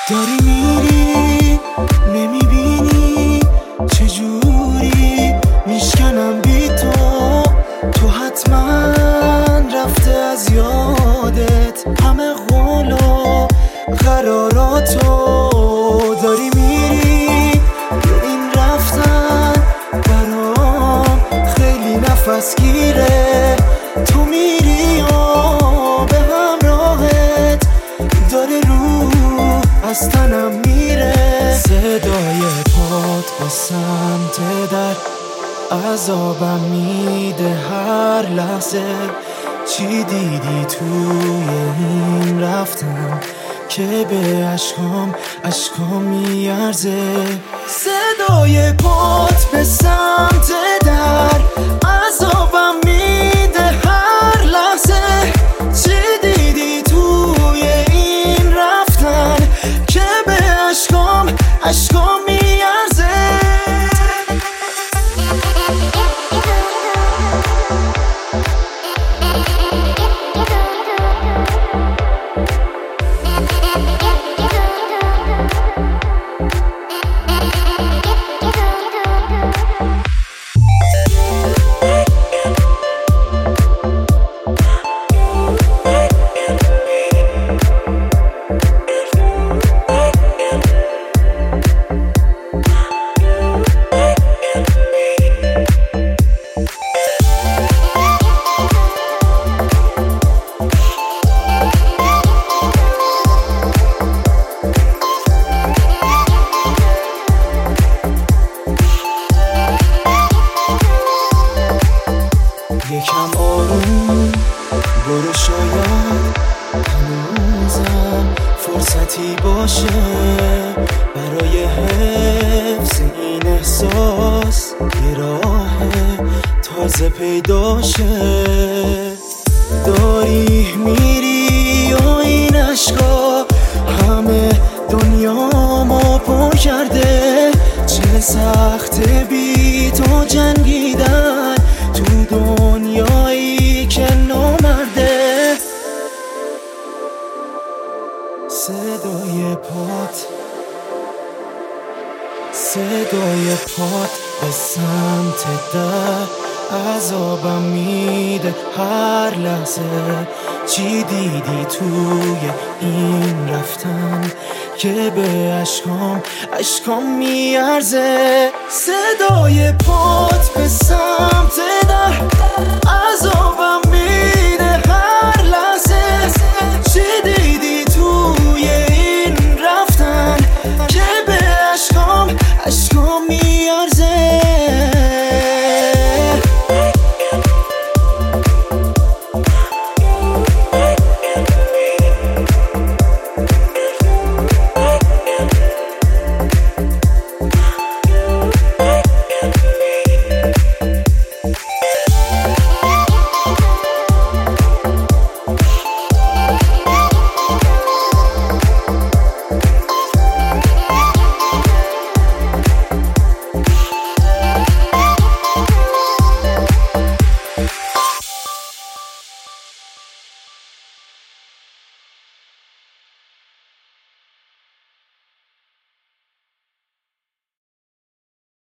داری میری نمیبینی چجوری میشکنم بی تو حتما رفته از یادت همه قول و قراراتو. داری میری این رفتن برام خیلی نفس گیره. تو میری و به همراهت داره روح از تنم میره. صدای پات با سمت در عذابم میده هر لحظه. چی دیدی توی این رفتن که به عشقام میارزه؟ صدای پات به سمت در عذابم میده هر لحظه. چی دیدی توی این رفتن که به عشقام میارزه؟ یکم آروم برو، شاید هنوزم فرصتی باشه برای حفظ این احساس. یه راه تازه پیدا شه. داری میری و این عشقا همه دنیامو پر کرده. چه سخته بی تو جنگیدن تو دنیایی که نامرده. صدای پات به سمت در عذابم میده هر لحظه. چی دیدی توی این رفتن که به عشقام میارزه؟ صدای پات به سمت در عذابم میده